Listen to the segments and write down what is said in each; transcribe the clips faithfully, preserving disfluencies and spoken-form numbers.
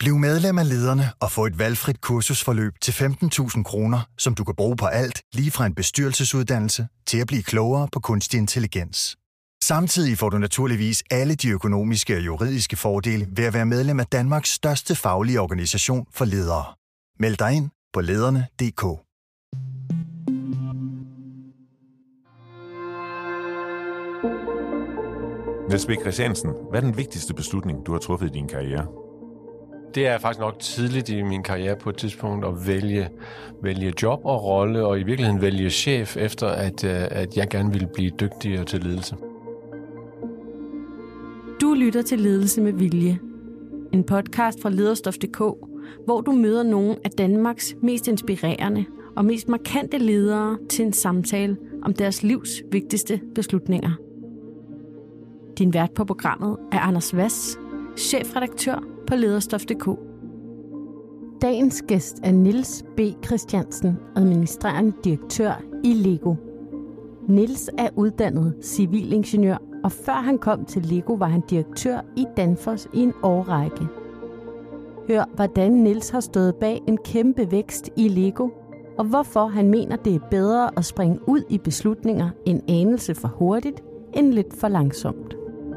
Bliv medlem af Lederne og få et valgfrit kursusforløb til femten tusind kroner, som du kan bruge på alt, lige fra en bestyrelsesuddannelse til at blive klogere på kunstig intelligens. Samtidig får du naturligvis alle de økonomiske og juridiske fordele ved at være medlem af Danmarks største faglige organisation for ledere. Meld dig ind på lederne punktum d k. Niels B. Christiansen, hvad er den vigtigste beslutning, du har truffet i din karriere? Det er faktisk nok tidligt i min karriere på et tidspunkt at vælge, vælge job og rolle, og i virkeligheden vælge chef, efter at, at jeg gerne ville blive dygtigere til ledelse. Du lytter til Ledelse med Vilje. En podcast fra lederstof punktum d k, hvor du møder nogle af Danmarks mest inspirerende og mest markante ledere til en samtale om deres livs vigtigste beslutninger. Din vært på programmet er Anders Vass, chefredaktør på lederstof punktum d k. Dagens gæst er Niels B. Christiansen, administrerende direktør i LEGO. Niels er uddannet civilingeniør, og før han kom til LEGO, var han direktør i Danfoss i en årrække. Hør, hvordan Niels har stået bag en kæmpe vækst i LEGO, og hvorfor han mener, det er bedre at springe ud i beslutninger en anelse for hurtigt, end lidt for langsomt.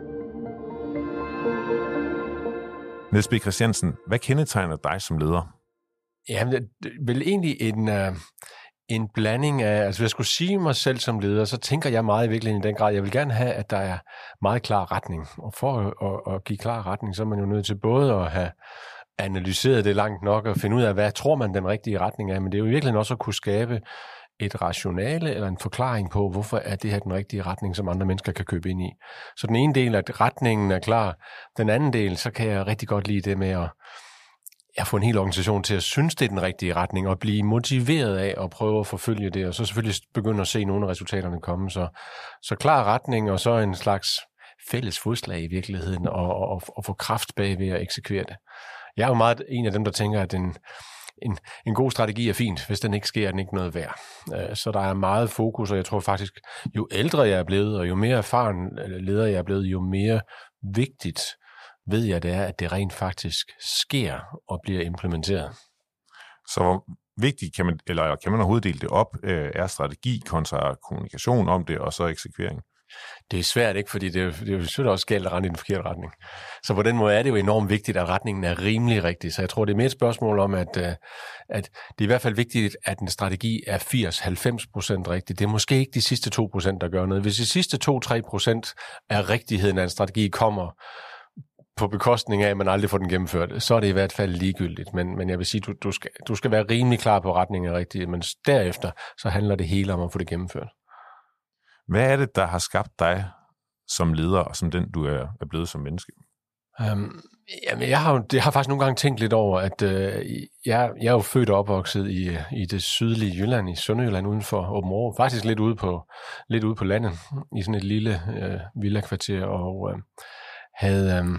Niels B. Christiansen, hvad kendetegner dig som leder? Jamen, det er vel egentlig en, uh, en blanding af, altså hvis jeg skulle sige mig selv som leder, så tænker jeg meget i virkeligheden i den grad, jeg vil gerne have, at der er meget klar retning. Og for at, at, at give klar retning, så er man jo nødt til både at have analyseret det langt nok og finde ud af, hvad tror man den rigtige retning er, men det er jo i virkeligheden også at kunne skabe et rationale eller en forklaring på, hvorfor er det her den rigtige retning, som andre mennesker kan købe ind i. Så den ene del, at retningen er klar. Den anden del, så kan jeg rigtig godt lide det med at jeg få en hel organisation til at synes, det er den rigtige retning, og blive motiveret af at prøve at forfølge det, og så selvfølgelig begynde at se nogle af resultaterne komme. Så, så klar retning, og så en slags fælles fodslag i virkeligheden, og, og, og få kraft bag ved at eksekvere det. Jeg er jo meget en af dem, der tænker, at en En, en god strategi er fint, hvis den ikke sker, er den ikke noget værd. Så der er meget fokus, og jeg tror faktisk, jo ældre jeg er blevet, og jo mere erfaren leder jeg er blevet, jo mere vigtigt ved jeg det er, at det rent faktisk sker og bliver implementeret. Så hvor vigtigt kan man, eller kan man overhovedet dele det op, er strategi kontra kommunikation om det, og så eksekvering? Det er svært, ikke? Fordi det er, det er jo selvfølgelig også galt at rende i den forkerte retning. Så på den måde er det jo enormt vigtigt, at retningen er rimelig rigtig. Så jeg tror, det er mere et spørgsmål om, at, at det er i hvert fald vigtigt, at en strategi er firs til halvfems procent rigtig. Det er måske ikke de sidste to procent, der gør noget. Hvis de sidste to til tre procent af rigtigheden af en strategi kommer på bekostning af, at man aldrig får den gennemført, så er det i hvert fald ligegyldigt. Men, men jeg vil sige, du, du, skal, du skal være rimelig klar på, at retningen er rigtig, men derefter så handler det hele om at få det gennemført. Hvad er det, der har skabt dig som leder, og som den, du er, er blevet som menneske? Um, jamen, jeg har, jeg har faktisk nogle gange tænkt lidt over, at uh, jeg, jeg er jo født og opvokset i, i det sydlige Jylland, i Sønderjylland uden for Aabenraa, faktisk lidt ude på, lidt ude på landet, i sådan et lille uh, villakvarter, og uh, havde, um,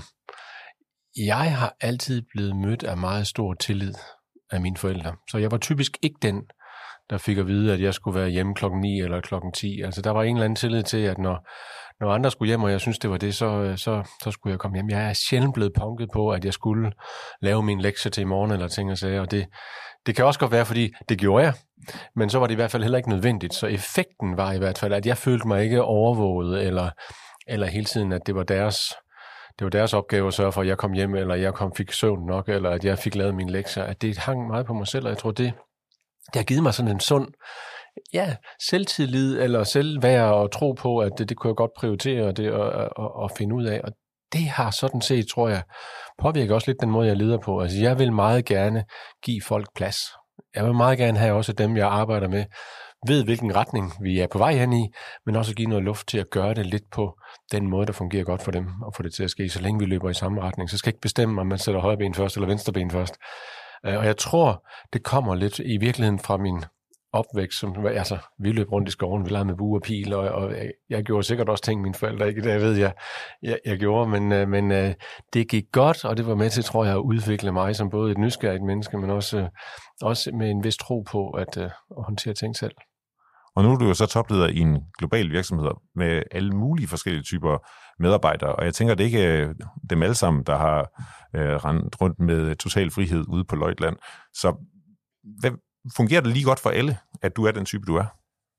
jeg har altid blevet mødt af meget stor tillid af mine forældre, så jeg var typisk ikke den, der fik at vide, at jeg skulle være hjemme klokken ni eller klokken ti. Altså, der var en eller anden tillid til, at når, når andre skulle hjem, og jeg synes, det var det, så, så, så skulle jeg komme hjem. Jeg er sjældent blevet punket på, at jeg skulle lave min lektie til i morgen, eller ting og sager, og det, det kan også godt være, fordi det gjorde jeg, men så var det i hvert fald heller ikke nødvendigt. Så effekten var i hvert fald, at jeg følte mig ikke overvåget, eller, eller hele tiden, at det var deres... Det var deres opgave at sørge for, at jeg kom hjem, eller jeg kom, fik søvn nok, eller at jeg fik lavet mine lektier. At det hang meget på mig selv, og jeg tror, det, det har givet mig sådan en sund ja, selvtillid, eller selvværd og tro på, at det, det kunne jeg godt prioritere og, det, og, og, og finde ud af. Og det har sådan set, tror jeg, påvirker også lidt den måde, jeg leder på. Altså, jeg vil meget gerne give folk plads. Jeg vil meget gerne have også dem, jeg arbejder med, ved hvilken retning vi er på vej hen i, men også give noget luft til at gøre det lidt på den måde, der fungerer godt for dem, og få det til at ske, så længe vi løber i samme retning. Så skal jeg ikke bestemme, om man sætter højre ben først eller venstre ben først. Og jeg tror, det kommer lidt i virkeligheden fra min opvækst, som, altså, vi løb rundt i skoven, vi legede med bue og pil, og, og jeg gjorde sikkert også ting, mine forældre ikke, det ved jeg, jeg, jeg gjorde, men, men det gik godt, og det var med til, tror jeg, at udvikle mig som både et nysgerrigt menneske, men også, også med en vis tro på at, at håndtere ting selv. Og nu er du jo så topleder i en global virksomhed med alle mulige forskellige typer medarbejdere. Og jeg tænker, det er ikke dem alle sammen, der har øh, rendt rundt med total frihed ude på Løjtland. Så hvad, fungerer det lige godt for alle, at du er den type, du er?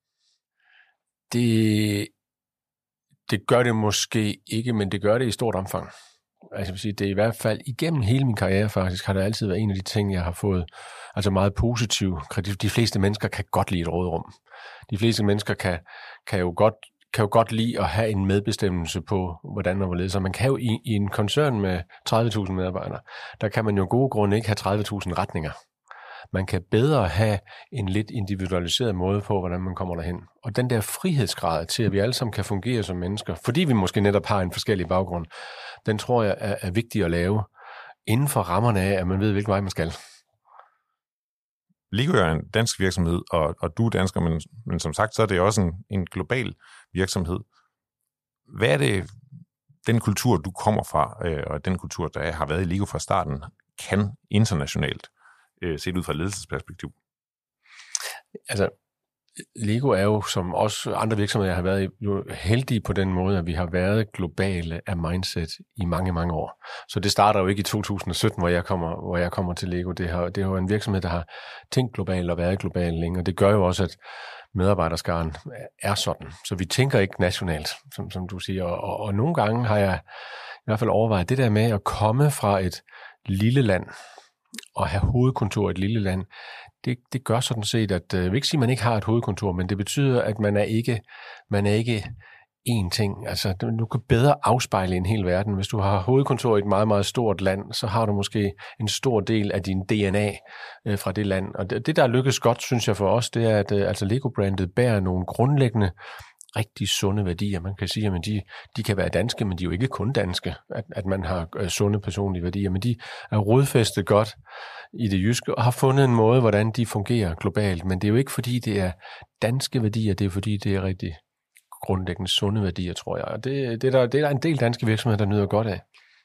Det, det gør det måske ikke, men det gør det i stort omfang. Altså jeg vil sige, det er i hvert fald igennem hele min karriere faktisk, har det altid været en af de ting, jeg har fået altså meget positiv kritik. De fleste mennesker kan godt lide et råderum. De fleste mennesker kan, kan, jo godt, kan jo godt lide at have en medbestemmelse på, hvordan og hvorledes. Så man kan jo i, i en koncern med tredive tusind medarbejdere, der kan man jo gode grunde ikke have tredive tusind retninger. Man kan bedre have en lidt individualiseret måde på, hvordan man kommer derhen. Og den der frihedsgrad til, at vi alle sammen kan fungere som mennesker, fordi vi måske netop har en forskellig baggrund, den tror jeg er, er vigtig at lave inden for rammerne af, at man ved, hvilken vej man skal. LEGO er en dansk virksomhed, og, og du er dansker, men, men som sagt, så er det også en, en global virksomhed. Hvad er det, den kultur, du kommer fra, øh, og den kultur, der har været i LEGO fra starten, kan internationalt? Set ud fra ledelsesperspektiv? Altså, LEGO er jo, som også andre virksomheder har været, jo heldige på den måde, at vi har været globale af mindset i mange, mange år. Så det starter jo ikke i to tusind og sytten, hvor jeg kommer, hvor jeg kommer til LEGO. Det, har, det er jo en virksomhed, der har tænkt globalt og været global længe, og det gør jo også, at medarbejderskaren er sådan. Så vi tænker ikke nationalt, som, som du siger. Og, og, og nogle gange har jeg i hvert fald overvejet det der med at komme fra et lille land, og have hovedkontor i et lille land, det, det gør sådan set, at jeg vil ikke sige, at man ikke har et hovedkontor, men det betyder, at man er ikke, man er ikke én ting. Altså, du kan bedre afspejle en hel verden. Hvis du har hovedkontor i et meget, meget stort land, så har du måske en stor del af din D N A øh, fra det land. Og det, det, der lykkes godt, synes jeg for os, det er, at øh, altså LEGO-brandet bærer nogle grundlæggende rigtig sunde værdier. Man kan sige, at de, de kan være danske, men de er jo ikke kun danske, at, at man har øh, sunde personlige værdier, men de er rodfæstet godt i det jyske og har fundet en måde, hvordan de fungerer globalt. Men det er jo ikke, fordi det er danske værdier, det er fordi, det er rigtig grundlæggende sunde værdier, tror jeg. Og det, det, er der, det er der en del danske virksomheder, der nyder godt af.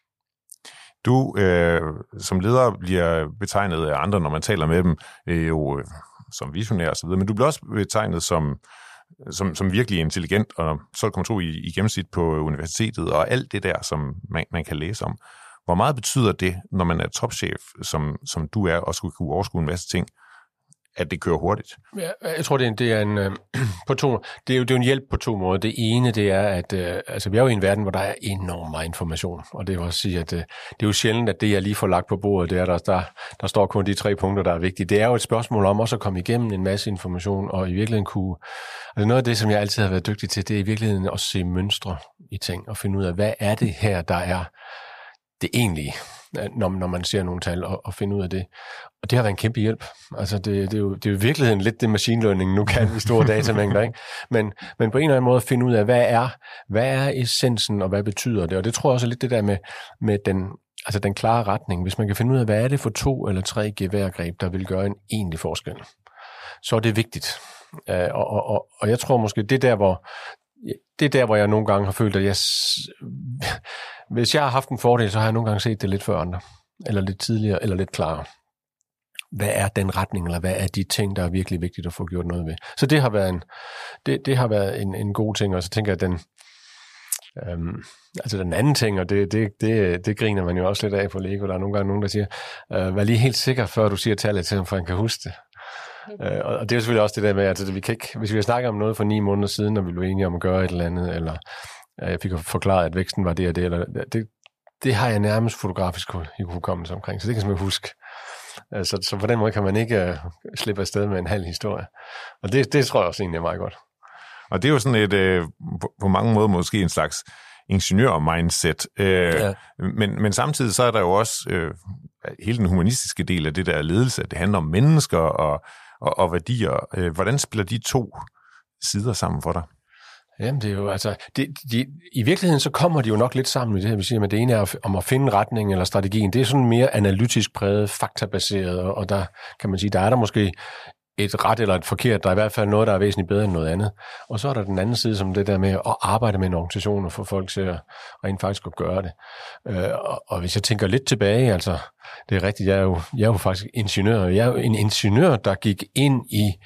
Du øh, som leder bliver betegnet af andre, når man taler med dem, øh, jo øh, som visionær og så videre, men du bliver også betegnet som Som, som virkelig intelligent, og tolv komma to i, i gennemsnit på universitetet, og alt det der, som man, man kan læse om. Hvor meget betyder det, når man er topchef, som, som du er, og skulle kunne overskue en masse ting, at det kører hurtigt? Ja, jeg tror, det er, det er en øh, på to. Det er jo det er en hjælp på to måder. Det ene, det er, at øh, altså, vi er jo i en verden, hvor der er enormt meget information, og det vil også sige, at øh, det er jo sjældent, at det, jeg lige får lagt på bordet, det er, der, der, der står kun de tre punkter, der er vigtige. Det er jo et spørgsmål om også at komme igennem en masse information, og i virkeligheden kunne... Altså noget af det, som jeg altid har været dygtig til, det er i virkeligheden at se mønstre i ting, og finde ud af, hvad er det her, der er det egentlige, når, når man ser nogle tal, og, og finde ud af det. Og det har været en kæmpe hjælp. Altså det, det, er, jo, det er jo i virkeligheden lidt det machine learning nu kan i store datamængder, ikke? Men, men på en eller anden måde at finde ud af, hvad er, hvad er essensen, og hvad betyder det? Og det tror jeg også er lidt det der med, med den, altså den klare retning. Hvis man kan finde ud af, hvad er det for to eller tre geværgreb, der vil gøre en egentlig forskel, så er det vigtigt. Uh, og, og, og, og jeg tror måske, det er der, hvor det er der, hvor jeg nogle gange har følt, at jeg, hvis jeg har haft en fordel, så har jeg nogle gange set det lidt før andre, eller lidt tidligere, eller lidt klarere. Hvad er den retning, eller hvad er de ting, der er virkelig vigtigt at få gjort noget ved? Så det har været en, det, det har været en, en god ting, og så tænker jeg, at den, øhm, altså den anden ting, og det, det, det, det griner man jo også lidt af på LEGO, der er nogle gange nogen, der siger, øh, vær lige helt sikker, før du siger tallet til ham, for han kan huske det. Uh, og det er selvfølgelig også det der med, at altså, vi kan ikke, hvis vi har snakket om noget for ni måneder siden, og vi blev enige om at gøre et eller andet, eller uh, jeg fik forklaret, at væksten var det og det, eller det, det har jeg nærmest fotografisk hukommelse omkring, så det kan jeg simpelthen huske. Uh, så, så på den måde kan man ikke uh, slippe afsted med en halv historie. Og det, det tror jeg også egentlig er meget godt. Og det er jo sådan et, øh, på, på mange måder måske en slags ingeniør-mindset, øh, ja. men, men samtidig så er der jo også øh, hele den humanistiske del af det der ledelse, at det handler om mennesker og Og, og værdier. Hvordan spiller de to sider sammen for dig? Jamen, det er jo altså... De, de, I virkeligheden så kommer de jo nok lidt sammen i det her, vi siger, men det ene er om at finde retning eller strategien. Det er sådan mere analytisk præget, faktabaseret, og, og der kan man sige, der er der måske et ret eller et forkert. Der er i hvert fald noget, der er væsentligt bedre end noget andet. Og så er der den anden side, som det der med at arbejde med en organisation og få folk til at rent faktisk at gøre det. Øh, og, og hvis jeg tænker lidt tilbage, altså, det er rigtigt, jeg er jo, jeg er jo faktisk ingeniør. Jeg er jo en ingeniør, der gik ind i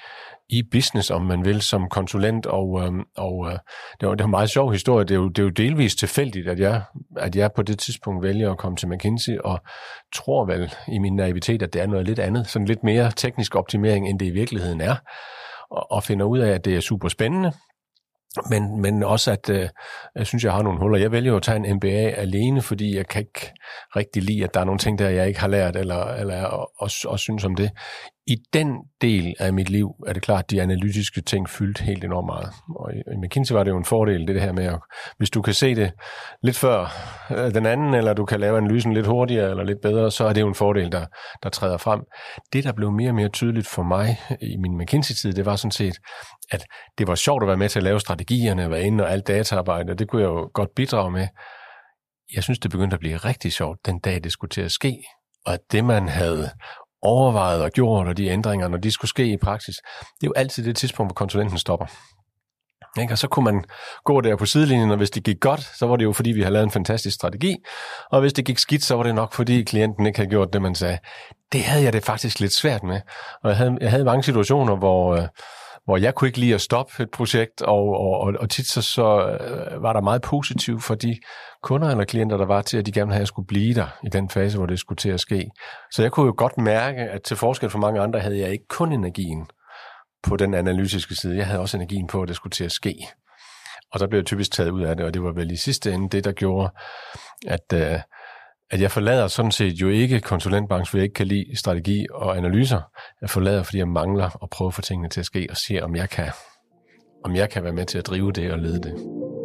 i business, om man vil, som konsulent, og, øh, og øh, det, var, det var en meget sjov historie. Det er jo, det er jo delvis tilfældigt, at jeg, at jeg på det tidspunkt vælger at komme til McKinsey, og tror vel i min naivitet, at det er noget lidt andet, sådan lidt mere teknisk optimering, end det i virkeligheden er, og, og finder ud af, at det er super spændende. Men, men også, at øh, jeg synes, jeg har nogle huller. Jeg vælger jo at tage en M B A alene, fordi jeg kan ikke rigtig lide, at der er nogle ting, der jeg ikke har lært, eller, eller også, også synes om det. I den del af mit liv er det klart, at de analytiske ting fyldt helt enormt meget. Og i McKinsey var det jo en fordel, det her med, at hvis du kan se det lidt før den anden, eller du kan lave analysen lidt hurtigere eller lidt bedre, så er det jo en fordel, der, der træder frem. Det, der blev mere og mere tydeligt for mig i min McKinsey-tid, det var sådan set, at det var sjovt at være med til at lave strategierne, være inde og alt dataarbejde, og det kunne jeg jo godt bidrage med. Jeg synes, det begyndte at blive rigtig sjovt, den dag det skulle til at ske, og at det, man havde overvejet og gjort, og de ændringer, når de skulle ske i praksis, det er jo altid det tidspunkt, hvor konsulenten stopper. Ikke? Og så kunne man gå der på sidelinjen, og hvis det gik godt, så var det jo fordi, vi havde lavet en fantastisk strategi, og hvis det gik skidt, så var det nok fordi, klienten ikke havde gjort det, man sagde. Det havde jeg det faktisk lidt svært med, og jeg havde, jeg havde mange situationer, hvor, øh, hvor jeg kunne ikke lide at stoppe et projekt, og, og, og, og tit så, så øh, var der meget positivt for de kunder eller klienter, der var til, at de gerne ville have, at jeg skulle blive der i den fase, hvor det skulle til at ske. Så jeg kunne jo godt mærke, at til forskel fra mange andre, havde jeg ikke kun energien på den analytiske side. Jeg havde også energien på, at det skulle til at ske. Og så blev jeg typisk taget ud af det, og det var vel i sidste ende det, der gjorde, at, øh, at jeg forlader sådan set jo ikke konsulentbranchen, fordi jeg ikke kan lide strategi og analyser. Jeg forlader, fordi jeg mangler at prøve at få tingene til at ske, og se, om jeg kan, om jeg kan være med til at drive det og lede det.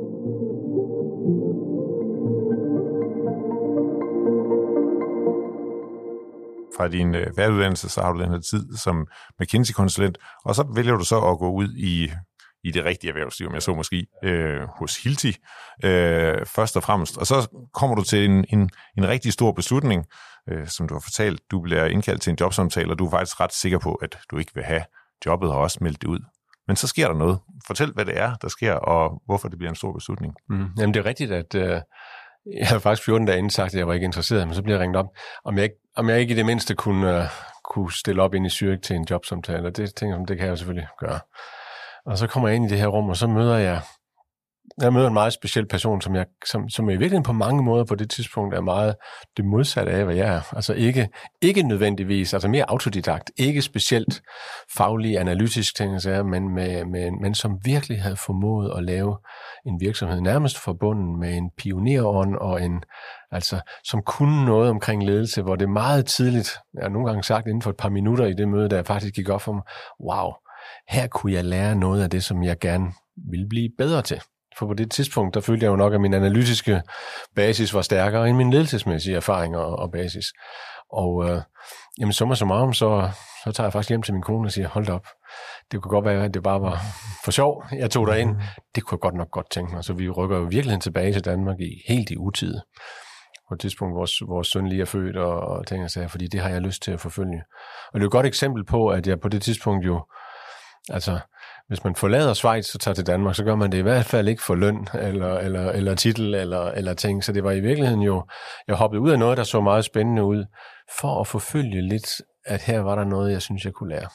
Fra din øh, væruddannelse, så har du den her tid som McKinsey-konsulent, og så vælger du så at gå ud i, i det rigtige erhvervsliv, om jeg så måske, øh, hos Hilti, øh, først og fremmest. Og så kommer du til en, en, en rigtig stor beslutning, øh, som du har fortalt. Du bliver indkaldt til en jobsamtale, og du er faktisk ret sikker på, at du ikke vil have jobbet, og også meldt det ud. Men så sker der noget. Fortæl, hvad det er, der sker, og hvorfor det bliver en stor beslutning. Mm. Jamen, det er rigtigt, at øh, jeg havde faktisk fjorten dage inden sagt, at jeg var ikke interesseret, men så bliver jeg ringet op, om jeg ikke, om jeg ikke i det mindste kunne, uh, kunne stille op ind i Zürich til en jobsamtale, og det tænker jeg, det kan jeg jo selvfølgelig gøre. Og så kommer jeg ind i det her rum, og så møder jeg, jeg møder en meget speciel person, som jeg, som, som i virkeligheden på mange måder på det tidspunkt er meget det modsatte af, hvad jeg er. Altså ikke, ikke nødvendigvis, altså mere autodidakt, ikke specielt faglig, analytisk ting, men, med, med, men som virkelig havde formået at lave en virksomhed nærmest forbundet med en pionerånd og en, altså som kunne noget omkring ledelse, hvor det meget tidligt, jeg har nogle gange sagt inden for et par minutter i det møde, der faktisk gik op for mig, wow, her kunne jeg lære noget af det, som jeg gerne ville blive bedre til. For på det tidspunkt, der følte jeg jo nok, at min analytiske basis var stærkere end min ledelsesmæssige erfaring og, og basis. Og øh, jamen, summa summarum, så, så tager jeg faktisk hjem til min kone og siger, hold da op, det kunne godt være, at det bare var for sjov. Jeg tog derind. Det kunne jeg godt nok godt tænke mig. Så vi rykker jo virkelig tilbage til Danmark i helt i utide. På et tidspunkt, hvor vores søn lige er født og, og tænker sig, fordi det har jeg lyst til at forfølge. Og det er et godt eksempel på, at jeg på det tidspunkt jo, altså, hvis man forlader Schweiz og tager til Danmark, så gør man det i hvert fald ikke for løn eller, eller, eller titel eller, eller ting. Så det var i virkeligheden jo, jeg hoppede ud af noget, der så meget spændende ud, for at forfølge lidt, at her var der noget, jeg synes, jeg kunne lære.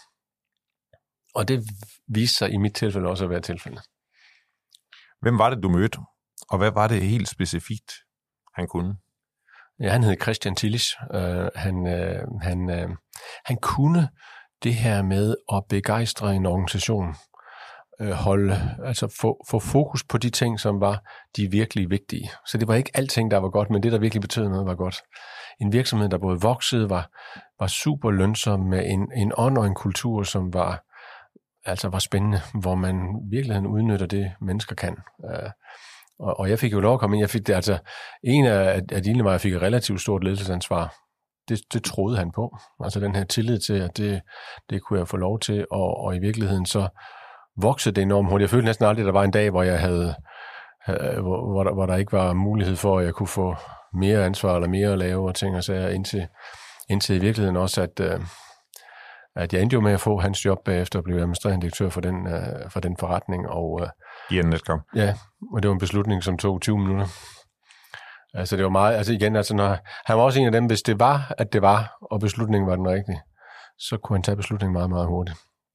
Og det viste sig i mit tilfælde også at være tilfældet. Hvem var det, du mødte? Og hvad var det helt specifikt, han kunne? Ja, han hed Christian Tillich. Uh, han, uh, han, uh, han kunne det her med at begejstre en organisation, uh, holde, altså få, få fokus på de ting, som var de virkelig vigtige. Så det var ikke alting, der var godt, men det, der virkelig betød noget, var godt. En virksomhed, der både voksede, var, var super lønsom med en, en ånd og en kultur, som var, altså var spændende, hvor man i virkeligheden udnytter det, mennesker kan. Uh, Og, og jeg fik jo lov at komme ind. Jeg fik det, altså, en af, af dine var, jeg fik et relativt stort ledelsesansvar. Det, det troede han på. Altså den her tillid til, at det, det kunne jeg få lov til, og, og i virkeligheden så voksede det enormt hurtigt. Jeg følte næsten aldrig, at der var en dag, hvor jeg havde, havde hvor, hvor, der, hvor der ikke var mulighed for, at jeg kunne få mere ansvar eller mere at lave og ting og sager, indtil, indtil i virkeligheden også, at, øh, at jeg endte jo med at få hans job bagefter og blive administrerende direktør for den, øh, for den forretning, og øh, I Netcom. ja, og det var en beslutning, som tog tyve minutter. Altså det var meget, altså igen, altså når, han var også en af dem, hvis det var, at det var, og beslutningen var den rigtige, så kunne han tage beslutningen meget, meget hurtigt.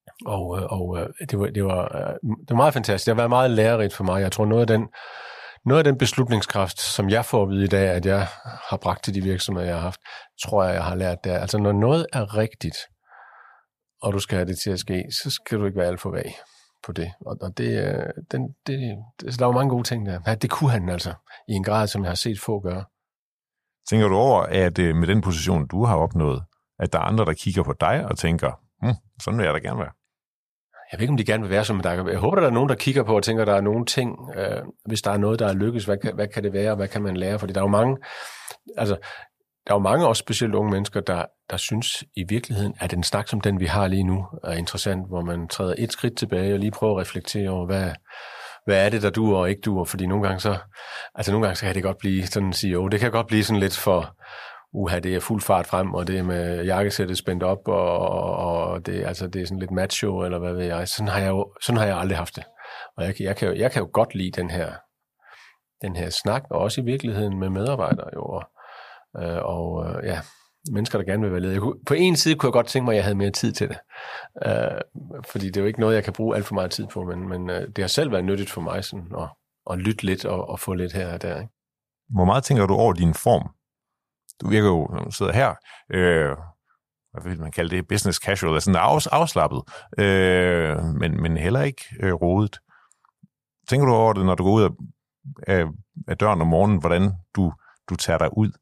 Og, og det, var, det, var, det var meget fantastisk. Det har været meget lærerigt for mig. Jeg tror, noget af den, noget af den beslutningskraft, som jeg får at vide i dag, at jeg har bragt til de virksomheder, jeg har haft, tror jeg, jeg har lært der. Altså, når noget er rigtigt, og du skal have det til at ske, så skal du ikke være alt for vag på det. Og, og det, den, det, det, der var mange gode ting der. Ja, det kunne han altså, i en grad, som jeg har set få gøre. Tænker du over, at med den position, du har opnået, at der er andre, der kigger på dig og tænker, hm, sådan vil jeg da gerne være? Jeg ved ikke, om de gerne vil være som dig. Jeg håber, der er nogen, der kigger på og tænker, der er nogle ting, øh, hvis der er noget, der er lykkes, hvad kan, hvad kan det være, og hvad kan man lære? Fordi der er jo mange, altså, der er jo mange også specielt unge mennesker, der, der synes i virkeligheden, at en snak som den, vi har lige nu, er interessant, hvor man træder et skridt tilbage og lige prøver at reflektere over, hvad, hvad er det, der duer og ikke duer? Fordi nogle gange så, altså nogle gange så kan det godt blive sådan en C E O, det kan godt blive sådan lidt for, uha, det er fuld fart frem, og det er med jakkesættet spændt op, og, og det, altså, det er sådan lidt macho, eller hvad ved jeg. Sådan har jeg jo, sådan har jeg aldrig haft det. Og jeg, jeg, kan, jo, jeg kan jo godt lide den her, den her snak, og også i virkeligheden med medarbejdere jo. Og, og ja, mennesker, der gerne vil være leder. Kunne, på en side kunne jeg godt tænke mig, at jeg havde mere tid til det. Uh, fordi det er jo ikke noget, jeg kan bruge alt for meget tid på, men, men uh, det har selv været nyttigt for mig sådan, at, at lytte lidt og, og få lidt her og der. Ikke? Hvor meget tænker du over din form? Du virker jo, når du sidder her, øh, hvad vil man kalde det, business casual, altså afs, afslappet, øh, men, men heller ikke øh, rodet. Tænker du over det, når du går ud af, af, af døren om morgenen, hvordan du, du tager dig ud?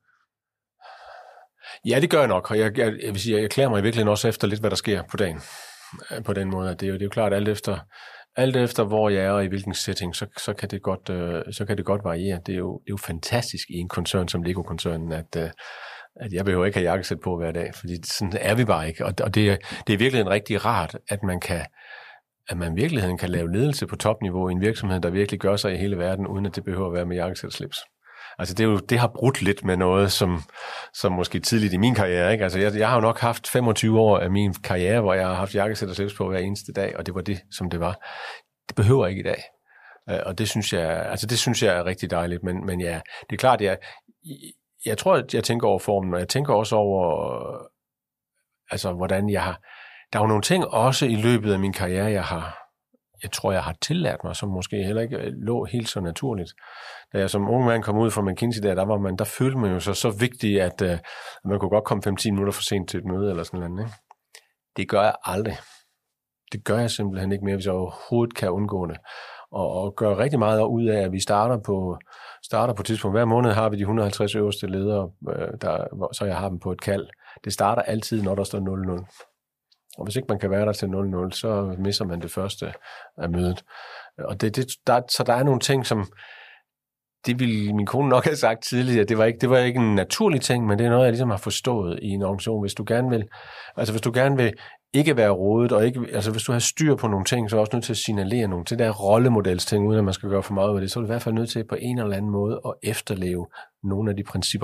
Ja, det gør jeg nok, og jeg, jeg, jeg vil sige, jeg erklærer mig i virkeligheden også efter lidt, hvad der sker på dagen. På den måde, det er jo, det er jo klart, alt efter, alt efter hvor jeg er og i hvilken setting, så, så, kan det godt, øh, så kan det godt variere. Det er, jo, det er jo fantastisk i en koncern som Lego-koncernen, at, øh, at jeg behøver ikke have jakkesæt på hver dag, fordi sådan er vi bare ikke. Og, og det, er, det er virkelig rigtig rart, at man kan, at man i virkeligheden kan lave ledelse på topniveau i en virksomhed, der virkelig gør sig i hele verden, uden at det behøver at være med jakkesæt og slips. Altså det, er jo, det har brudt lidt med noget, som, som måske tidligt i min karriere. Ikke? Altså jeg, jeg har jo nok haft femogtyve år af min karriere, hvor jeg har haft jakkesæt og slips på hver eneste dag, og det var det, som det var. Det behøver jeg ikke i dag. Og det synes jeg, altså det synes jeg er rigtig dejligt. Men, men ja, det er klart, jeg, jeg tror, at jeg tænker over formen, og jeg tænker også over, altså hvordan jeg har... Der er jo nogle ting også i løbet af min karriere, jeg har... jeg tror, jeg har tillært mig, som måske heller ikke lå helt så naturligt. Da jeg som ung mand kom ud fra McKinsey, der, der, var man, der følte man jo så, så vigtigt, at, uh, at man kunne godt komme fem til ti minutter for sent til et møde eller sådan noget. Ikke? Det gør jeg aldrig. Det gør jeg simpelthen ikke mere, hvis jeg overhovedet kan undgå det. Og, og gør rigtig meget ud af, at vi starter på, starter på tidspunkt. Hver måned har vi de et hundrede og halvtreds øverste ledere, der, så jeg har dem på et kald. Det starter altid, når der står nul nul. Og hvis ikke man kan være der til nul nul, så misser man det første af mødet. Og det, det, der, så der er nogle ting, som det ville min kone nok have sagt tidligere. Det var ikke, det var ikke en naturlig ting, men det er noget, jeg ligesom har forstået i en organisation. Hvis du gerne vil, altså hvis du gerne vil ikke være rodet, og ikke, altså hvis du har styr på nogle ting, så er du også nødt til at signalere nogle til. Det der rollemodelsting, uden at man skal gøre for meget af det, så er du i hvert fald nødt til på en eller anden måde at efterleve nogle af de principper.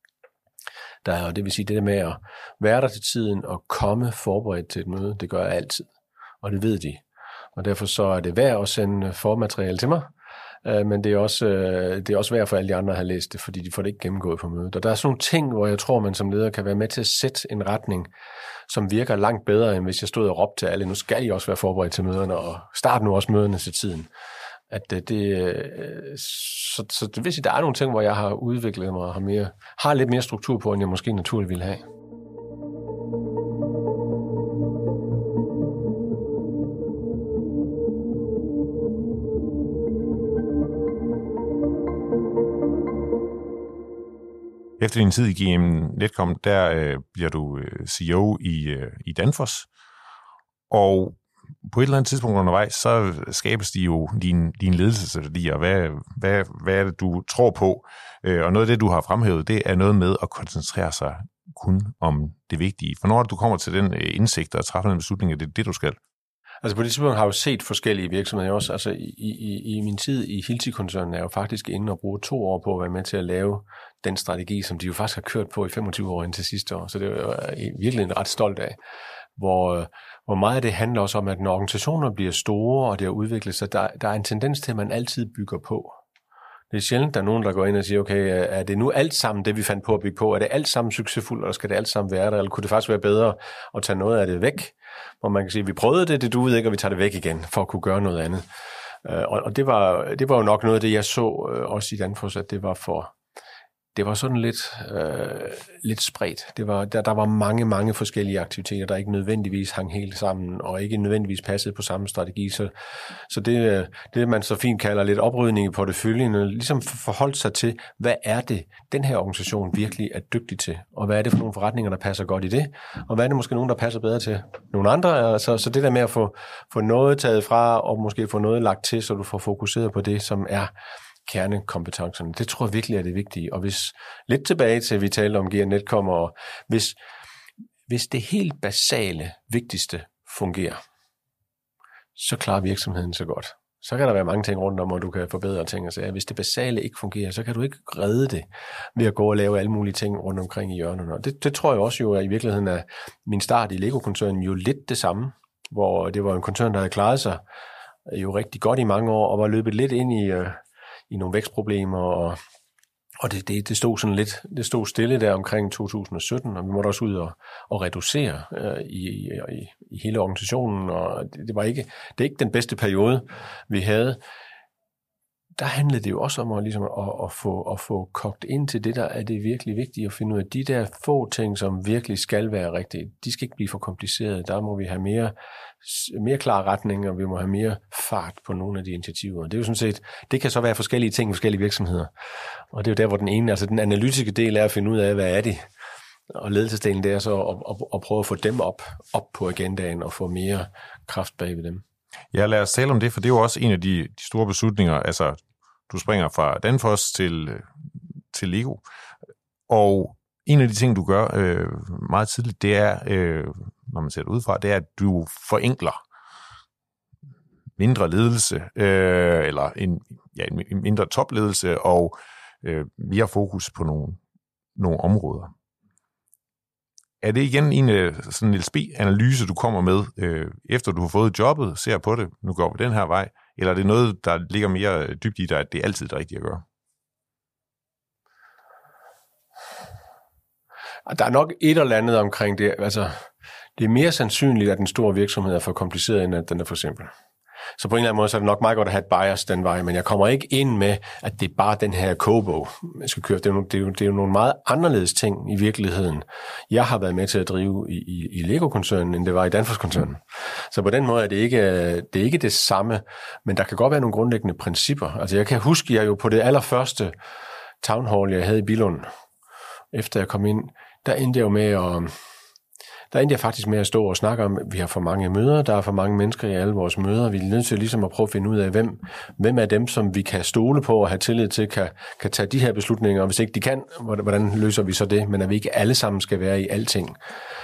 Der er, og det vil sige, det der med at være der til tiden og komme forberedt til et møde, det gør jeg altid, og det ved de. Og derfor så er det værd at sende formateriale til mig, men det er, også, det er også værd for alle de andre at have læst det, fordi de får det ikke gennemgået på mødet. Og der er sådan nogle ting, hvor jeg tror, man som leder kan være med til at sætte en retning, som virker langt bedre, end hvis jeg stod og råbte til alle, nu skal I også være forberedt til møderne, og start nu også møderne til tiden. At det, det, så, så det vil sige, der er nogle ting, hvor jeg har udviklet mig og har, mere, har lidt mere struktur på, end jeg måske naturligt ville have. Efter din tid i G M Netcom, der øh, bliver du øh, C E O i, øh, i Danfoss, og på et eller andet tidspunkt undervejs, så skabes de jo dine din ledelsesværdier. Hvad, hvad, hvad er det, du tror på? Og noget af det, du har fremhævet, det er noget med at koncentrere sig kun om det vigtige. For når du kommer til den indsigt og træffer den beslutning, at det er det, du skal. Altså på det tidspunkt har jeg jo set forskellige virksomheder også. Altså i, i, i min tid i Hilti-koncernen er jeg jo faktisk inde og bruge to år på at være med til at lave den strategi, som de jo faktisk har kørt på i femogtyve år indtil sidste år. Så det er jeg virkelig ret stolt af. Hvor, hvor meget af det handler også om, at når organisationer bliver store, og det har udviklet sig, der, der er en tendens til, at man altid bygger på. Det Det er sjældent, der er nogen, der går ind og siger, okay, er det nu alt sammen det, vi fandt på at bygge på? Er det alt sammen succesfuldt, eller skal det alt sammen være der? Eller kunne det faktisk være bedre at tage noget af det væk? Hvor man kan sige, vi prøvede det, det duede ikke, og vi tager det væk igen, for at kunne gøre noget andet. Og det var, det var jo nok noget af det, jeg så også i Danfoss, at det var for... Det var sådan lidt, øh, lidt spredt. Det var, der, der var mange, mange forskellige aktiviteter, der ikke nødvendigvis hang helt sammen, og ikke nødvendigvis passede på samme strategi. Så, så det, det, man så fint kalder lidt oprydning i porteføljen, ligesom forholdt sig til, hvad er det, den her organisation virkelig er dygtig til, og hvad er det for nogle forretninger, der passer godt i det, og hvad er det måske nogen, der passer bedre til nogle andre. Så, så det der med at få, få noget taget fra, og måske få noget lagt til, så du får fokuseret på det, som er kernekompetencerne. Det tror jeg virkelig er det vigtige. Og hvis lidt tilbage til, at vi talte om G R Netcom, og hvis, hvis det helt basale, vigtigste fungerer, så klarer virksomheden så godt. Så kan der være mange ting rundt om, og du kan forbedre ting. Altså, hvis det basale ikke fungerer, så kan du ikke redde det ved at gå og lave alle mulige ting rundt omkring i hjørnerne. Og det, det tror jeg også jo, at i virkeligheden er min start i Lego-koncernen jo lidt det samme, hvor det var en koncern, der havde klaret sig jo rigtig godt i mange år, og var løbet lidt ind i i nogle vækstproblemer, og, og det, det, det stod sådan lidt, det stod stille der omkring to tusind og sytten, og vi måtte også ud og, og reducere øh, i, i, i hele organisationen, og det, det var ikke, det er ikke den bedste periode, vi havde. Der handlede det jo også om at, ligesom at, at, få, at få kogt ind til det, der er det virkelig vigtige, at finde ud af de der få ting, som virkelig skal være rigtige. De skal ikke blive for komplicerede. Der må vi have mere, mere klar retning, og vi må have mere fart på nogle af de initiativer. Det er jo sådan set, det kan så være forskellige ting i forskellige virksomheder. Og det er jo der, hvor den ene, altså den analytiske del er at finde ud af, hvad er det? Og ledelsesdelen, det er så at, at, at prøve at få dem op, op på agendaen og få mere kraft bag ved dem. Ja, lad os tale om det, for det er jo også en af de, de store beslutninger. Altså, du springer fra Danfoss til, til Lego, og en af de ting, du gør øh, meget tidligt, det er, øh, når man ser det udefra, det er, at du forenkler mindre ledelse, øh, eller en, ja, en mindre topledelse, og øh, mere fokus på nogle, nogle områder. Er det igen en sådan en L S B-analyse, du kommer med, øh, efter du har fået jobbet, ser på det, nu går vi den her vej, eller er det noget, der ligger mere dybt i dig, at det er altid det rigtige at gøre? Der er nok et eller andet omkring det. Altså, det er mere sandsynligt, at en stor virksomhed er for kompliceret, end at den er for simpel. Så på en eller anden måde, så er det nok meget godt at have et bias den vej, men jeg kommer ikke ind med, at det er bare den her kogebog, jeg skal køre. Det er, jo, det, er jo, det er jo nogle meget anderledes ting i virkeligheden, jeg har været med til at drive i, i, i Lego-koncernen, end det var i Danfoss-koncernen. Så på den måde er det ikke det, er ikke det samme, men der kan godt være nogle grundlæggende principper. Altså jeg kan huske, jeg jo på det allerførste town hall, jeg havde i Billund, efter jeg kom ind, der endte jeg jo med at... Der endte jeg faktisk med at stå og snakke om, at vi har for mange møder, der er for mange mennesker i alle vores møder. Vi er nødt til ligesom at prøve at finde ud af, hvem, hvem er dem, som vi kan stole på og have tillid til, kan, kan tage de her beslutninger. Og hvis ikke de kan, hvordan løser vi så det? Men at vi ikke alle sammen skal være i alting.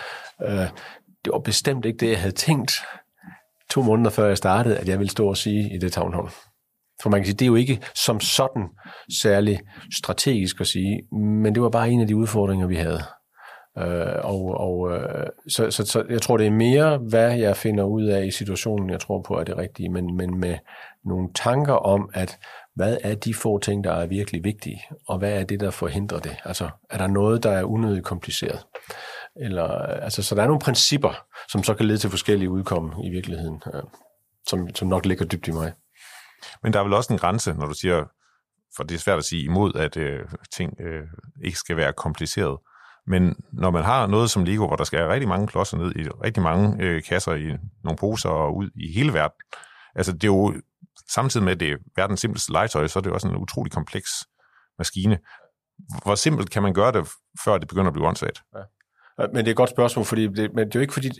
Det var bestemt ikke det, jeg havde tænkt to måneder før jeg startede, at jeg ville stå og sige i det town hall. For man kan sige, det er jo ikke som sådan særlig strategisk at sige, men det var bare en af de udfordringer, vi havde. Øh, og og øh, så, så, så jeg tror, det er mere, hvad jeg finder ud af i situationen, jeg tror på er det rigtige, men, men med nogle tanker om, at hvad er de få ting, der er virkelig vigtige, og hvad er det, der forhindrer det? Altså, er der noget, der er unødigt kompliceret? Eller, altså, så der er nogle principper, som så kan lede til forskellige udkomme i virkeligheden, øh, som, som nok ligger dybt i mig. Men der er vel også en grænse, når du siger, for det er svært at sige imod, at øh, ting øh, ikke skal være kompliceret. Men når man har noget som Lego, hvor der skal rigtig mange klodser ned i rigtig mange øh, kasser i nogle poser og ud i hele verden, altså det er jo samtidig med, at det er verdens simpleste legetøj, så er det også en utrolig kompleks maskine. Hvor simpelt kan man gøre det, før det begynder at blive åndssvagt? Ja. Men det er et godt spørgsmål, fordi det, men det er jo ikke fordi,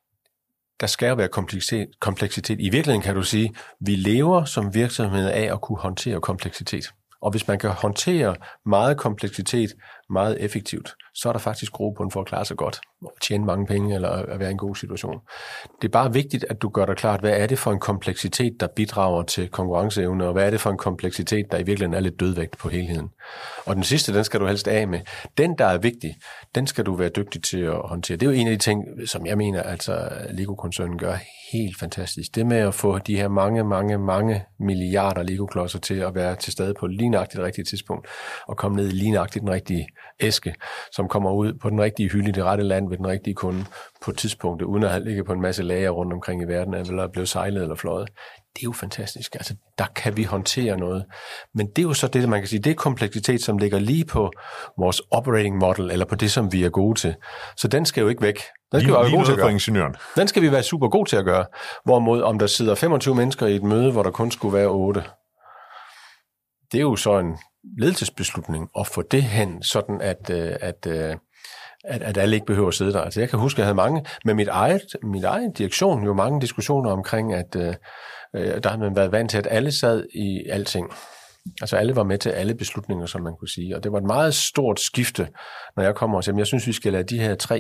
der skal jo være kompleksitet, kompleksitet. I virkeligheden kan du sige, vi lever som virksomhed af at kunne håndtere kompleksitet. Og hvis man kan håndtere meget kompleksitet meget effektivt, så er der faktisk grobund for at klare sig godt, og tjene mange penge, eller at være i en god situation. Det er bare vigtigt, at du gør dig klart, hvad er det for en kompleksitet, der bidrager til konkurrenceevne, og hvad er det for en kompleksitet, der i virkeligheden er lidt dødvægt på helheden. Og den sidste, den skal du helst af med. Den, der er vigtig, den skal du være dygtig til at håndtere. Det er jo en af de ting, som jeg mener, altså Lego-koncernen gør helt fantastisk. Det med at få de her mange, mange, mange milliarder Lego-klodser til at være til stede på lige nøjagtigt det rigtige tidspunkt, og komme ned i lige nøjagtigt den rigtige æske, som kommer ud på den rigtige hylde i det rette land ved den rigtige kunde på tidspunktet, uden at have ligget på en masse lager rundt omkring i verden, eller blevet sejlet eller fløjet. Det er jo fantastisk. Altså, der kan vi håndtere noget. Men det er jo så det, man kan sige, det er kompleksitet, som ligger lige på vores operating model, eller på det, som vi er gode til. Så den skal jo ikke væk. Den skal lige, vi være lige gode til at gøre. Ingeniøren. Den skal vi være super gode til at gøre. Hvorimod, om der sidder femogtyve mennesker i et møde, hvor der kun skulle være otte, det er jo så en ledelsesbeslutning at få det hen, sådan at, at, at, at alle ikke behøver at sidde der. Altså jeg kan huske, at jeg havde mange, med mit eget, mit eget direktion, jo mange diskussioner omkring, at øh, der har man været vant til, at alle sad i alting. Altså alle var med til alle beslutninger, som man kunne sige. Og det var et meget stort skifte, når jeg kommer og siger, jeg synes, vi skal lade de her tre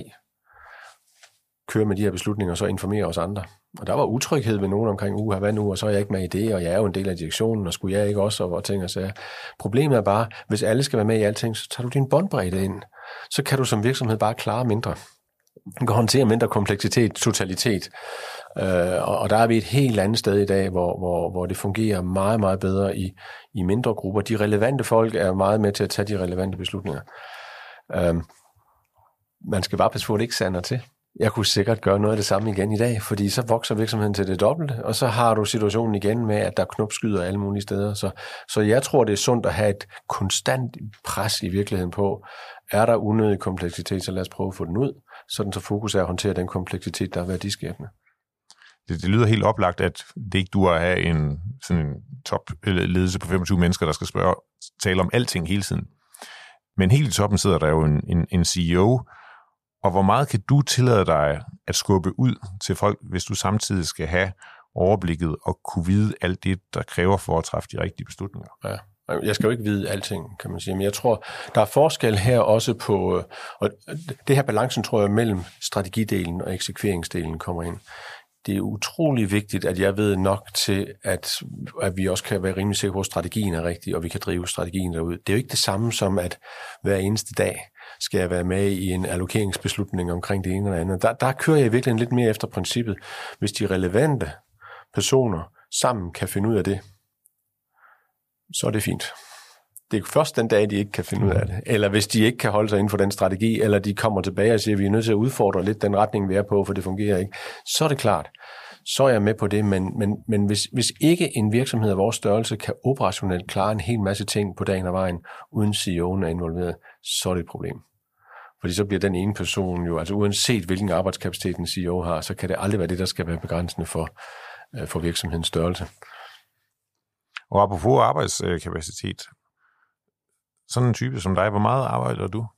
køre med de her beslutninger, og så informere os andre. Og der var utryghed ved nogen omkring, uha, hvad nu, og så er jeg ikke med i det, og jeg er jo en del af direktionen, og skulle jeg ikke også, og hvor ting og sager. Problemet er bare, hvis alle skal være med i alting, så tager du din båndbredde ind. Så kan du som virksomhed bare klare mindre. Du kan håndtere mindre kompleksitet, totalitet. Øh, og der er vi et helt andet sted i dag, hvor, hvor, hvor det fungerer meget, meget bedre i, i mindre grupper. De relevante folk er meget med til at tage de relevante beslutninger. Øh, man skal bare passe på, at det ikke sander til. Jeg kunne sikkert gøre noget af det samme igen i dag, fordi så vokser virksomheden til det dobbelte, og så har du situationen igen med, at der knopskyder alle mulige steder. Så, så jeg tror, det er sundt at have et konstant pres i virkeligheden på, er der unødig kompleksitet, så lad os prøve at få den ud, sådan så fokus er at håndtere den kompleksitet, der er værdiskabende. Det, det lyder helt oplagt, at det ikke duer at have en, sådan en topledelse på femogtyve mennesker, der skal spørge, tale om alting hele tiden. Men helt i toppen sidder der jo en, en, en C E O, og hvor meget kan du tillade dig at skubbe ud til folk, hvis du samtidig skal have overblikket og kunne vide alt det, der kræver for at træffe de rigtige beslutninger? Ja. Jeg skal jo ikke vide alting, kan man sige, men jeg tror, der er forskel her også på, og det her balancen, tror jeg, mellem strategidelen og eksekveringsdelen kommer ind. Det er utrolig vigtigt, at jeg ved nok til, at, at vi også kan være rimelig sikre på, at strategien er rigtig, og vi kan drive strategien derude. Det er jo ikke det samme som, at hver eneste dag skal jeg være med i en allokeringsbeslutning omkring det ene eller andet. Der, der kører jeg virkelig lidt mere efter princippet. Hvis de relevante personer sammen kan finde ud af det, så er det fint. Det er først den dag, de ikke kan finde ud af det. Eller hvis de ikke kan holde sig inden for den strategi, eller de kommer tilbage og siger, at vi er nødt til at udfordre lidt den retning, vi er på, for det fungerer ikke. Så er det klart. Så er jeg med på det, men, men, men hvis, hvis ikke en virksomhed af vores størrelse kan operationelt klare en hel masse ting på dagen og vejen, uden C E O'en er involveret, så er det et problem. Fordi så bliver den ene person jo, altså uanset hvilken arbejdskapacitet en C E O har, så kan det aldrig være det, der skal være begrænsende for, for virksomhedens størrelse. Og apropos arbejdskapacitet, sådan en type som dig, hvor meget arbejder du?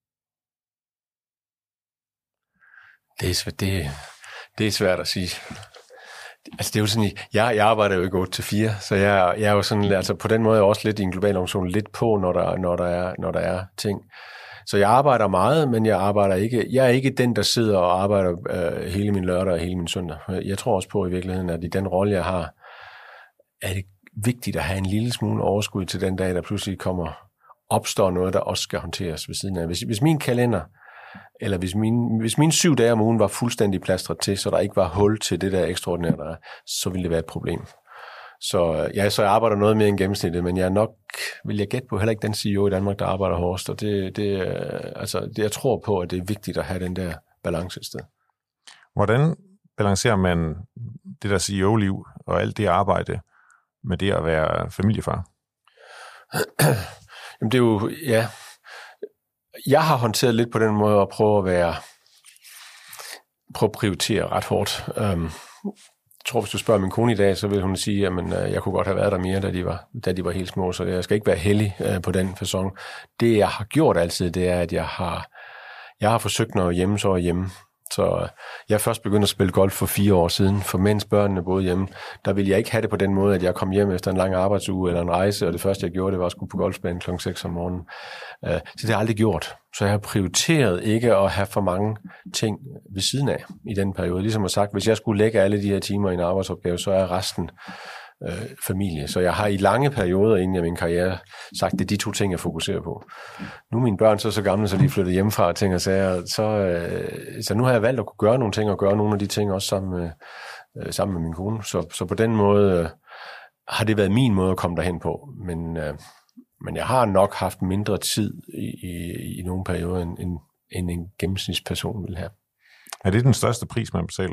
Det er svært, det, det er svært at sige. Altså det er jo sådan, jeg, jeg arbejder jo ikke otte til fire, så jeg, jeg er jo sådan, altså på den måde er også lidt i en global organisation lidt på, når der, når der, er, når der er ting. Så jeg arbejder meget, men jeg arbejder ikke, jeg er ikke den, der sidder og arbejder øh, hele min lørdag og hele min søndag. Jeg tror også på i virkeligheden, at i den rolle, jeg har, er det vigtigt at have en lille smule overskud til den dag, der pludselig kommer, opstår noget, der også skal håndteres ved siden af. Hvis, hvis min kalender, eller hvis mine, hvis mine syv dage om ugen var fuldstændig plastret til, så der ikke var hul til det der ekstraordinære, der er, så ville det være et problem. Så, ja, så jeg arbejder noget mere end gennemsnittet, men jeg er nok, vil jeg gætte på, heller ikke den C E O i Danmark, der arbejder hårdest. Og det, det, altså, det, jeg tror på, at det er vigtigt at have den der balance et sted. Hvordan balancerer man det der C E O-liv og alt det arbejde med det at være familiefar? Jamen det er jo, ja, jeg har håndteret lidt på den måde at prøve at være, prøve at prioritere ret hårdt. Um, jeg tror, hvis du spørger min kone i dag, så vil hun sige, at jeg kunne godt have været der mere, da de var, da de var helt små, så jeg skal ikke være heldig uh, på den facon. Det, jeg har gjort altid, det er, at jeg har, jeg har forsøgt noget hjemme, så hjemme. Så Så jeg først begyndte at spille golf for fire år siden, for mens børnene boede hjemme. Der ville jeg ikke have det på den måde, at jeg kom hjem efter en lang arbejdsuge eller en rejse, og det første, jeg gjorde, det var at skulle på golfbanen klokken seks om morgenen. Så det har jeg aldrig gjort. Så jeg har prioriteret ikke at have for mange ting ved siden af i den periode. Ligesom jeg sagt, hvis jeg skulle lægge alle de her timer i en arbejdsopgave, så er resten øh, familie. Så jeg har i lange perioder inden i min karriere sagt, det er de to ting, jeg fokuserer på. Nu er mine børn så så gamle, så de er flyttet hjemmefra og ting og sager. Så, øh, så nu har jeg valgt at kunne gøre nogle ting, og gøre nogle af de ting også sammen med, øh, sammen med min kone. Så, så på den måde øh, har det været min måde at komme derhen på. Men, øh, men jeg har nok haft mindre tid i, i, i nogle perioder, end, end, end en gennemsnitsperson vil have. Er det den største pris, man betaler?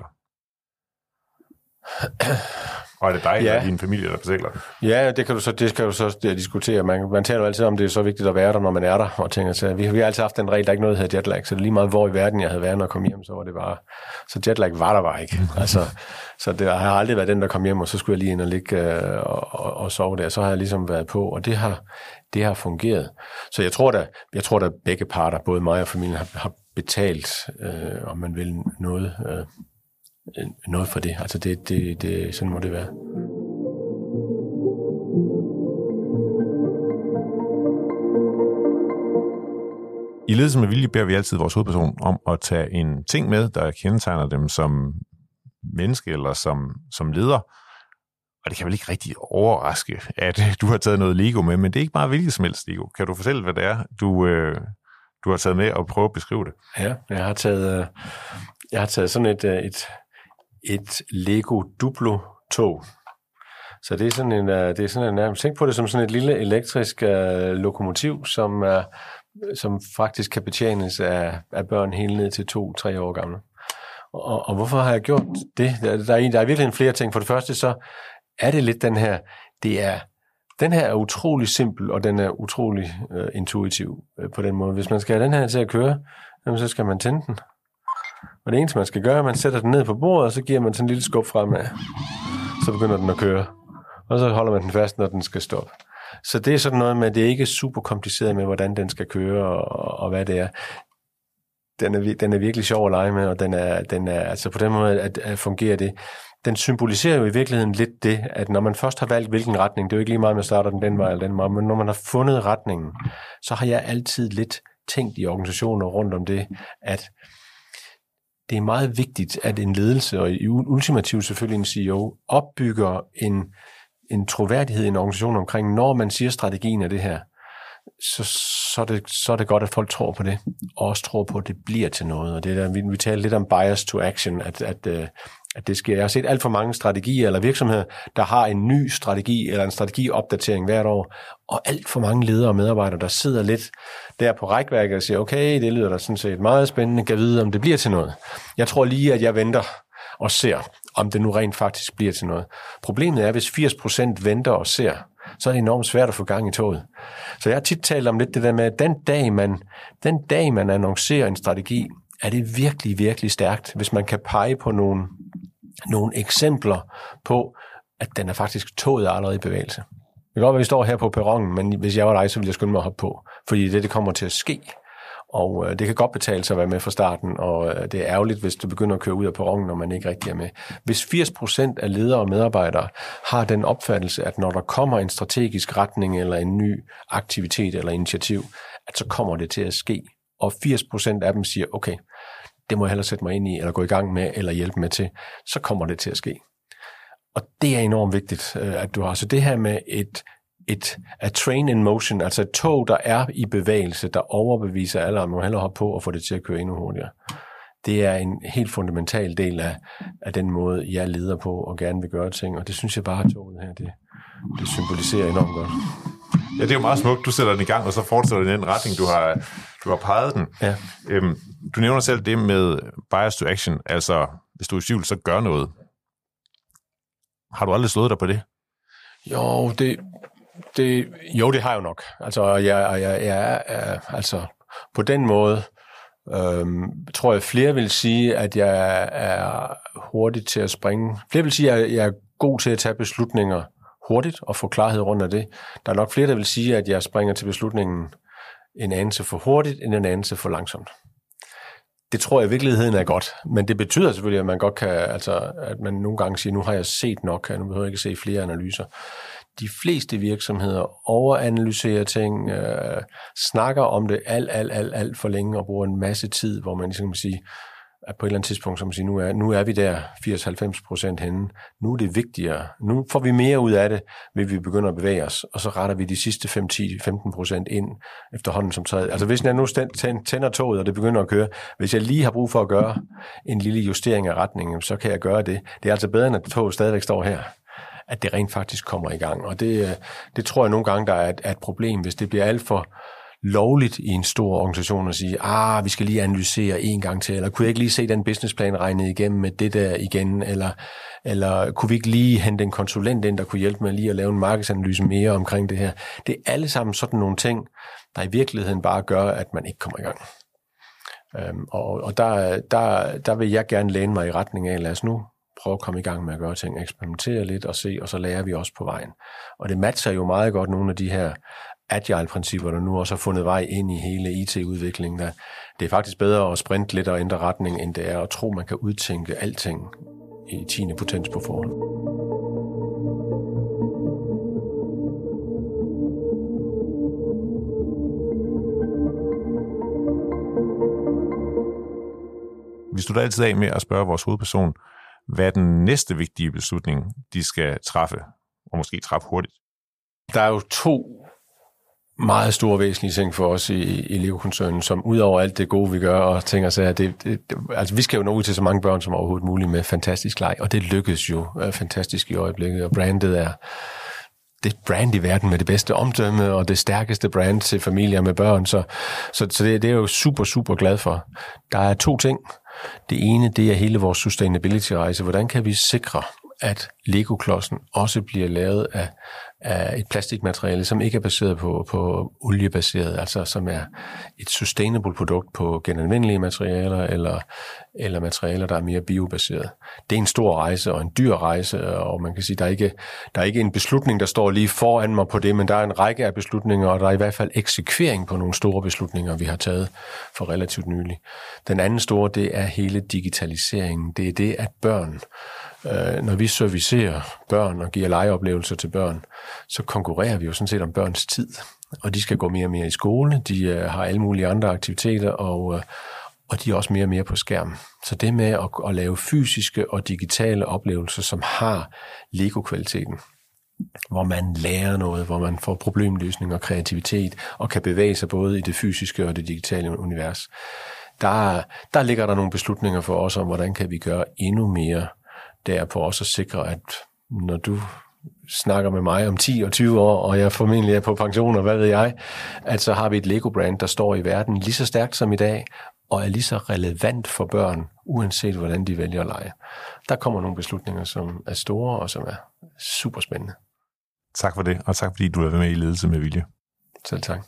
Og er det dig ja. eller din familie, der betaler? Ja, det kan du så, det kan du så diskutere. Man, man taler jo altid om, det er så vigtigt at være der, når man er der. Og tænker, så vi, vi har altid haft en regel, der ikke noget, der hedder jetlag. Så det er lige meget, hvor i verden jeg havde været, når jeg kom hjem, så var det bare... Så jetlag var der bare ikke. Altså, så det har aldrig været den, der kom hjem, og så skulle jeg lige ind og ligge øh, og, og, og sove der. Så har jeg ligesom været på, og det har, det har fungeret. Så jeg tror da, jeg tror da begge parter, både mig og familien, har, har betalt, øh, om man vil noget... Øh, noget for det. Altså det, det, det, sådan må det være. I Ledelse med Vilje beder vi altid vores hovedperson om at tage en ting med, der kendetegner dem som menneske eller som, som leder. Og det kan vel ikke rigtig overraske, at du har taget noget Lego med, men det er ikke bare hvilket som helst Lego. Kan du fortælle, hvad det er, du, øh, du har taget med og prøve at beskrive det? Ja, jeg har taget, øh, jeg har taget sådan et, et et Lego Duplo-tog. Så det er sådan en, det er sådan en nærmest, tænk på det som sådan et lille elektrisk uh, lokomotiv, som, uh, som faktisk kan betjenes af, af børn helt ned til to, tre år gamle. Og, og hvorfor har jeg gjort det? Der, der, er, der er virkelig flere ting. For det første så er det lidt den her, det er, den her er utrolig simpel, og den er utrolig uh, intuitiv uh, på den måde. Hvis man skal have den her til at køre, jamen, så skal man tænde den. Og det eneste, man skal gøre, er, at man sætter den ned på bordet, og så giver man sådan en lille skub fremad. Så begynder den at køre. Og så holder man den fast, når den skal stoppe. Så det er sådan noget med, at det er ikke super kompliceret med, hvordan den skal køre, og, og hvad det er. Den er, den er virkelig sjov at lege med, og den er, den er altså på den måde, at, at fungerer det. Den symboliserer jo i virkeligheden lidt det, at når man først har valgt, hvilken retning, det er jo ikke lige meget, om jeg starter den den vej eller den vej, men når man har fundet retningen, så har jeg altid lidt tænkt i organisationer rundt om det, at det er meget vigtigt, at en ledelse, og ultimativt selvfølgelig en C E O, opbygger en, en troværdighed i en organisation omkring, når man siger strategien af det her, så, så, er det, så er det godt, at folk tror på det, og også tror på, at det bliver til noget. Og det der, vi, vi taler lidt om bias to action, at, at, at det sker. Jeg har set alt for mange strategier eller virksomheder, der har en ny strategi eller en strategiopdatering hvert år, og alt for mange ledere og medarbejdere, der sidder lidt der på rækværket og siger, okay, det lyder da sådan set meget spændende, kan vide, om det bliver til noget. Jeg tror lige, at jeg venter og ser, om det nu rent faktisk bliver til noget. Problemet er, hvis firs procent venter og ser, så er det enormt svært at få gang i toget. Så jeg har tit talt om lidt det der med, at den dag, man, den dag, man annoncerer en strategi, er det virkelig, virkelig stærkt, hvis man kan pege på nogle, nogle eksempler på, at den er faktisk toget allerede i bevægelse. Det kan godt være, at vi står her på perronen, men hvis jeg var dig, så ville jeg skynde mig at hoppe på, fordi det, det kommer til at ske. Og øh, det kan godt betale sig at være med fra starten, og øh, det er ærgerligt, hvis du begynder at køre ud af perronen, når man ikke rigtig er med. Hvis firs procent af ledere og medarbejdere har den opfattelse, at når der kommer en strategisk retning, eller en ny aktivitet eller initiativ, at så kommer det til at ske. Og firs procent af dem siger, okay, det må jeg hellere sætte mig ind i, eller gå i gang med, eller hjælpe med til, så kommer det til at ske. Og det er enormt vigtigt, øh, at du har. Så det her med et Et a train in motion, altså et tog, der er i bevægelse, der overbeviser alle, at man må hellere hoppe på og få det til at køre endnu hurtigere. Det er en helt fundamental del af, af den måde, jeg leder på og gerne vil gøre ting, og det synes jeg bare, at toget her, det, det symboliserer enormt godt. Ja, det er jo meget smukt. Du sætter den i gang, og så fortsætter den i den retning, du har, du har peget den. Ja. Øhm, du nævner selv det med bias to action, altså hvis du er i tvivl, så gør noget. Har du aldrig slået dig på det? Jo, det... Det, jo, det har jeg jo nok. Altså, jeg, jeg, jeg er altså på den måde, øhm, tror jeg, flere vil sige, at jeg er hurtig til at springe. Flere vil sige, at jeg er god til at tage beslutninger hurtigt og få klarhed rundt af det. Der er nok flere, der vil sige, at jeg springer til beslutningen en anelse for hurtigt, end en anelse for langsomt. Det tror jeg i virkeligheden er godt, men det betyder selvfølgelig, at man godt kan, altså, at man nogle gange siger, nu har jeg set nok, nu behøver jeg ikke se flere analyser. De fleste virksomheder overanalyserer ting, øh, snakker om det alt, alt, alt, alt for længe og bruger en masse tid, hvor man ligesom kan sige, at på et eller andet tidspunkt, som man siger, nu er, nu er vi der firs til halvfems procent henne. Nu er det vigtigere. Nu får vi mere ud af det, vil vi begynde at bevæge os, og så retter vi de sidste fem til ti til femten procent ind efterhånden som træet. Altså hvis jeg nu tænder toget, og det begynder at køre, hvis jeg lige har brug for at gøre en lille justering af retningen, så kan jeg gøre det. Det er altså bedre, end at toget stadigvæk står her, at det rent faktisk kommer i gang. Og det, det tror jeg nogle gange, der er et, er et problem, hvis det bliver alt for lovligt i en stor organisation at sige, ah, vi skal lige analysere en gang til, eller kunne jeg ikke lige se den businessplan regnet igennem med det der igen, eller, eller kunne vi ikke lige hente en konsulent ind, der kunne hjælpe med lige at lave en markedsanalyse mere omkring det her. Det er alle sammen sådan nogle ting, der i virkeligheden bare gør, at man ikke kommer i gang. Øhm, og og der, der, der vil jeg gerne læne mig i retning af, lad os nu prøve at komme i gang med at gøre ting, eksperimentere lidt og se, og så lærer vi også på vejen. Og det matcher jo meget godt nogle af de her agile-principper, der nu også har fundet vej ind i hele I T-udviklingen. Der det er faktisk bedre at sprinte lidt og ændre retning, end det er at tro, man kan udtænke alting i tiende potens på forhånd. Vi slutter altid af med at spørge vores hovedperson, hvad er den næste vigtige beslutning, de skal træffe, og måske træffe hurtigt? Der er jo to meget store væsentlige ting for os i, i Lego-koncernen, som udover alt det gode, vi gør, og tænker sig, at det, det, altså, vi skal jo nå ud til så mange børn som overhovedet muligt med fantastisk leg, og det lykkes jo uh, fantastisk i øjeblikket, og brandet er det brand i verden med det bedste omdømme, og det stærkeste brand til familier med børn, så, så, så det, det er jeg jo super, super glad for. Der er to ting. Det ene, det er hele vores sustainability-rejse. Hvordan kan vi sikre, at Lego-klodsen også bliver lavet af, af et plastikmateriale, som ikke er baseret på, på oliebaseret, altså som er et sustainable produkt på genanvendelige materialer, eller, eller materialer, der er mere biobaseret. Det er en stor rejse og en dyr rejse, og man kan sige, der er ikke, der er ikke en beslutning, der står lige foran mig på det, men der er en række af beslutninger, og der er i hvert fald eksekvering på nogle store beslutninger, vi har taget for relativt nylig. Den anden store, det er hele digitaliseringen. Det er det, at børn, når vi servicerer børn og giver legeoplevelser til børn, så konkurrerer vi jo sådan set om børns tid. Og de skal gå mere og mere i skole, de har alle mulige andre aktiviteter, og, og de er også mere og mere på skærm. Så det med at, at lave fysiske og digitale oplevelser, som har Lego-kvaliteten, hvor man lærer noget, hvor man får problemløsning og kreativitet, og kan bevæge sig både i det fysiske og det digitale univers. Der, der ligger der nogle beslutninger for os om, hvordan kan vi gøre endnu mere der på også at sikre, at når du snakker med mig om ti og tyve år, og jeg formentlig er på pension, og hvad ved jeg, at så har vi et Lego-brand, der står i verden lige så stærkt som i dag, og er lige så relevant for børn, uanset hvordan de vælger at lege. Der kommer nogle beslutninger, som er store, og som er super spændende. Tak for det, og tak fordi du er med i Ledelse med Vilje. Selv tak.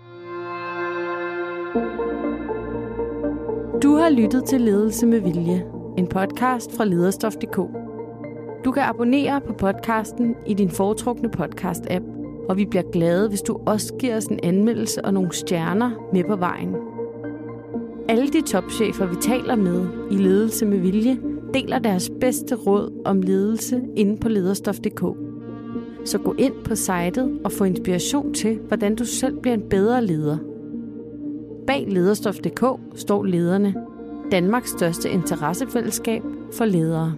Du har lyttet til Ledelse med Vilje, en podcast fra lederstof punktum d k. Du kan abonnere på podcasten i din foretrukne podcast-app, og vi bliver glade, hvis du også giver os en anmeldelse og nogle stjerner med på vejen. Alle de topchefer, vi taler med i Ledelse med Vilje, deler deres bedste råd om ledelse inde på lederstof punktum d k. Så gå ind på sitet og få inspiration til, hvordan du selv bliver en bedre leder. Bag lederstof punktum d k står lederne, Danmarks største interessefællesskab for ledere.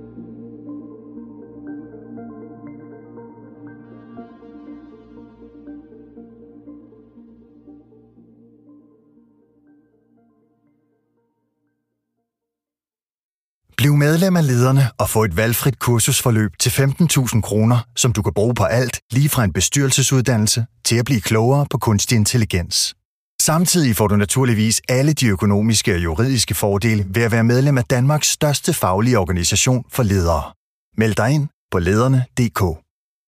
Bliv medlem af Lederne og få et valgfrit kursusforløb til femten tusind kroner, som du kan bruge på alt, lige fra en bestyrelsesuddannelse til at blive klogere på kunstig intelligens. Samtidig får du naturligvis alle de økonomiske og juridiske fordele ved at være medlem af Danmarks største faglige organisation for ledere. Meld dig ind på lederne punktum d k.